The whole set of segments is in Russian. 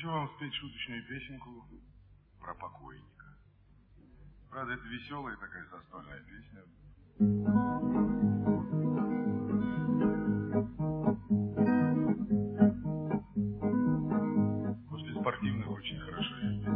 Хочу вам спеть шуточную песенку про покойника. Правда, это веселая такая застольная песня. После спортивных очень хорошо ездить.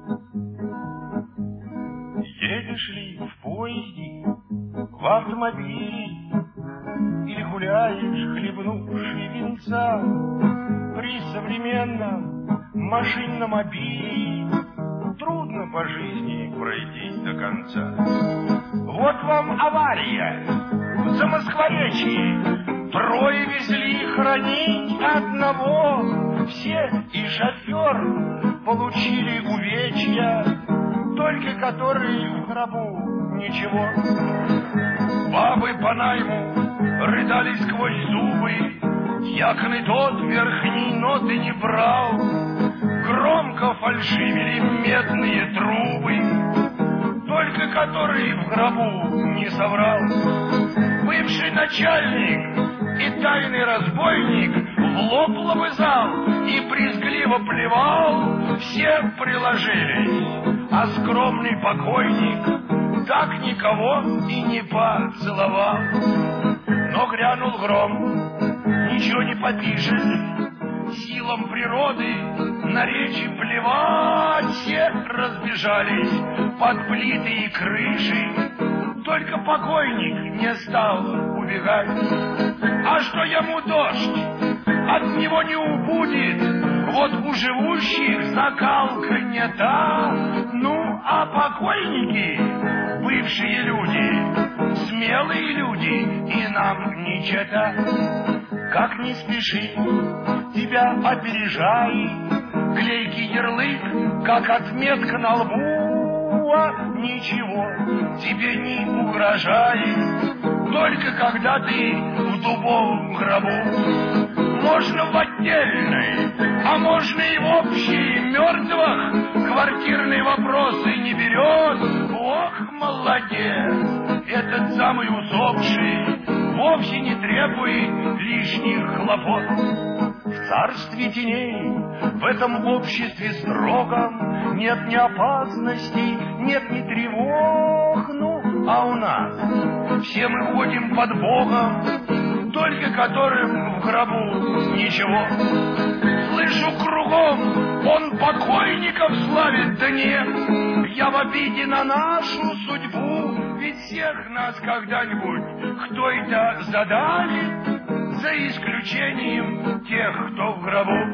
Едешь ли в поезде, в автомобиле, или гуляешь, хлебнувши винца, при современном машинном обилии трудно по жизни пройти до конца. Вот вам авария в Замоскворечье. Трое везли хоронить одного. Все и шофер получили увечья, только которые в гробу ничего. Бабы по найму рыдали сквозь зубы, дьякон и тот верхней ноты не брал. Громко фальшивили медные трубы, только который в гробу не соврал. Бывший начальник и тайный разбойник в лоб лобызал и брезгливо плевал. Все приложились, а скромный покойник так никого и не поцеловал. Но грянул гром, ничего не попишешь, силам природы на речи плевать. Все разбежались под плиты и крыши, только покойник не стал убегать. А что ему дождь, от него не убудет, вот у живущих закалка не та. Ну, а покойники, бывшие люди, смелые люди, и нам не чета. Как не спеши, тебя опережай, клейкий ярлык, как отметка на лбу, а ничего тебе не угрожает, только когда ты в дубовом гробу. Можно в отдельной, а можно и в общей, мертвых квартирные вопросы не берет. Ох, молодец, этот самый усопший вовсе не требует лишних хлопот. В царстве теней, в этом обществе строгом, нет ни опасностей, нет ни тревог. Ну, а у нас все мы ходим под Богом, только которым в гробу ничего. Слышу кругом, он покойников славит, да нет, я в обиде на нашу судьбу, ведь всех нас когда-нибудь кто это задавит, за исключением тех, кто в гробу.